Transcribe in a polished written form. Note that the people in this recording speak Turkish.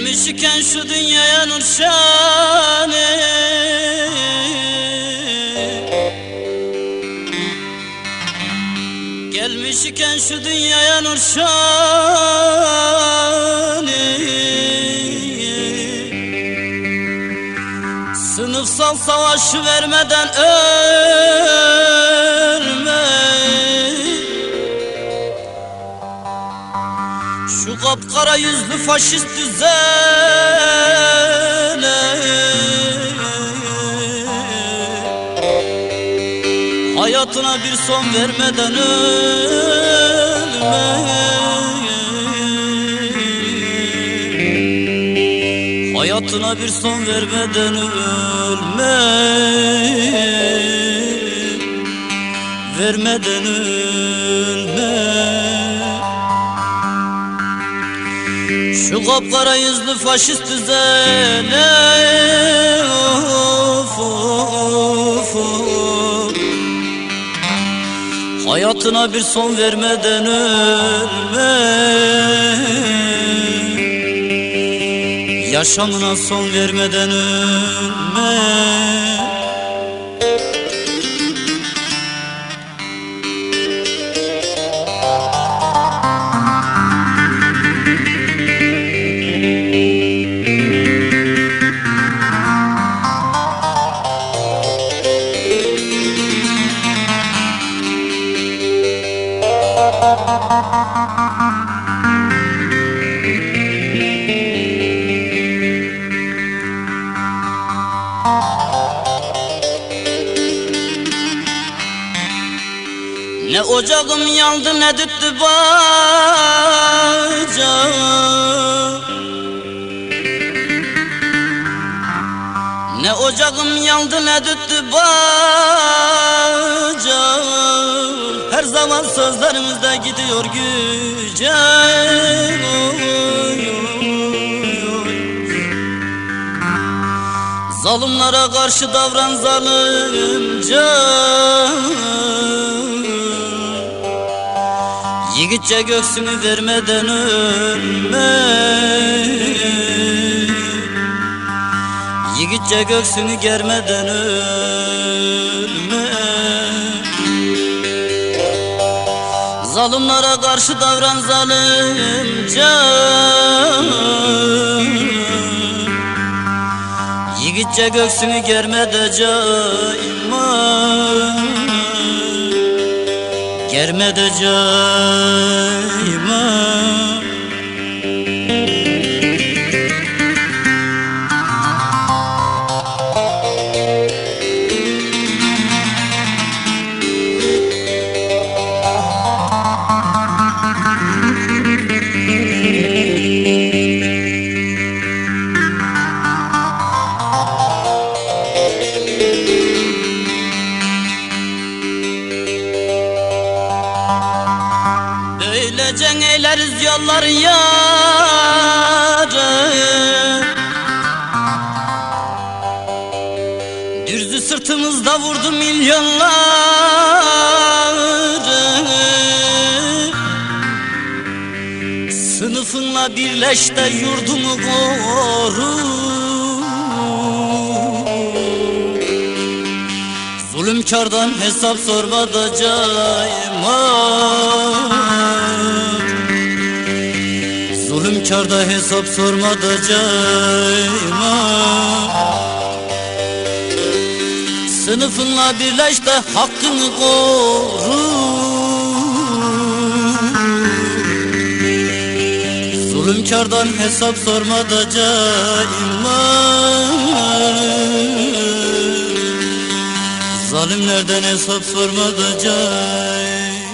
Gelmiş iken şu dünyaya nur şanı, gelmiş iken şu dünyaya nur şanı, sınıfsal savaşı vermeden ölme. Şu kapkara yüzlü faşist düzene hayatına bir son vermeden ölme. Hayatına bir son vermeden ölme. Vermeden ölme. Şu kapkara yüzlü faşist düzene of, of, of. Hayatına bir son vermeden ölme. Yaşamına son vermeden ölme. Ne ocağım yandı ne düttü bacağım, ne ocağım yandı ne düttü bacağım. Her zaman sözlerimizde gidiyor gücüm. Zalimlere karşı davran zalimce, yiğitçe göğsünü vermeden ölme. Yiğitçe göğsünü germeden ölme. Zalimlere karşı davran zalimce, yiğitçe göğsünü germede cayma. Germede cayma. Böylece eyleriz yolları yarı, dürzü sırtımızda vurdu milyonları. Sınıfınla birleş de yurdumu koru. Zulümkardan hesap sorma da cayma. Zulümkarda hesap sorma da cayma. Sınıfınla birleş de hakkını koru. Zulümkardan hesap sorma da cayma. Zalimlerden hesap sorma da cayma.